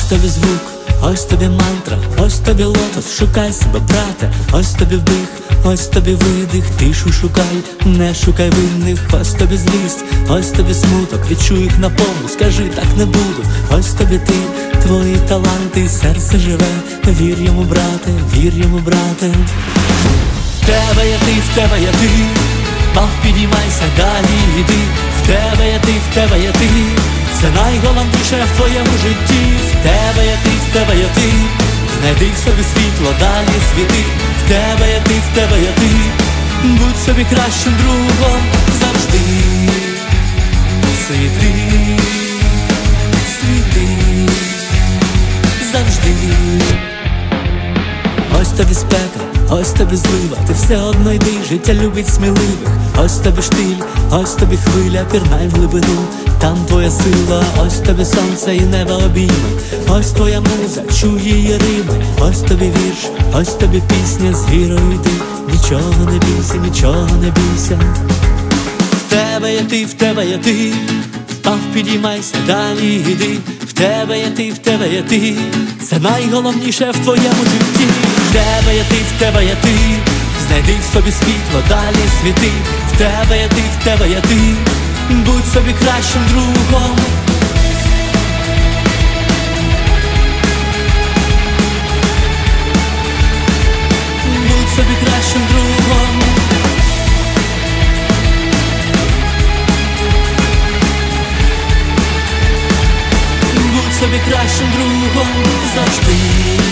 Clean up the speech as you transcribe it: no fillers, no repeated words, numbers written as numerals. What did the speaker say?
тобі звук, ось тобі мантра, ось тобі лотос, шукай себе, брате, ось тобі вдих, ось тобі видих, тишу шукай, не шукай винних, ось тобі злість, ось тобі смуток, відчуй їх наповну, скажи так не буду, ось тобі ти, твої таланти, серце живе, вір йому, брате, вір йому, брате. В тебе є ти, в тебе є ти, мав підіймайся, далі йди, в тебе є ти, в тебе є ти, це найголовніше в твоєму житті. В тебе є ти, в тебе є ти, знайди в собі світло, далі світи. В тебе є ти, в тебе є ти, будь собі кращим другом завжди. Світи, світи, завжди. Ось тобі спека, ось тобі злива, ти все одно йди, життя любить сміливих. Ось тобі штиль, ось тобі хвиля, пірнай в глибину, там твоя сила. Ось тобі сонце і небо обійме, ось твоя муза, чуй її рими. Ось тобі вірш, ось тобі пісня, з вірою йди, нічого не бійся, нічого не бійся. В тебе є ти, в тебе є ти, впав, підіймайся, далі йди. В тебе є ти, в тебе є ти, це найголовніше в твоєму житті. В тебе є ти, в тебе є ти, знайди в собі світло, далі світи. В тебе є ти, в тебе є ти, будь собі кращим другом. Будь собі кращим другом. Будь собі кращим другом завжди.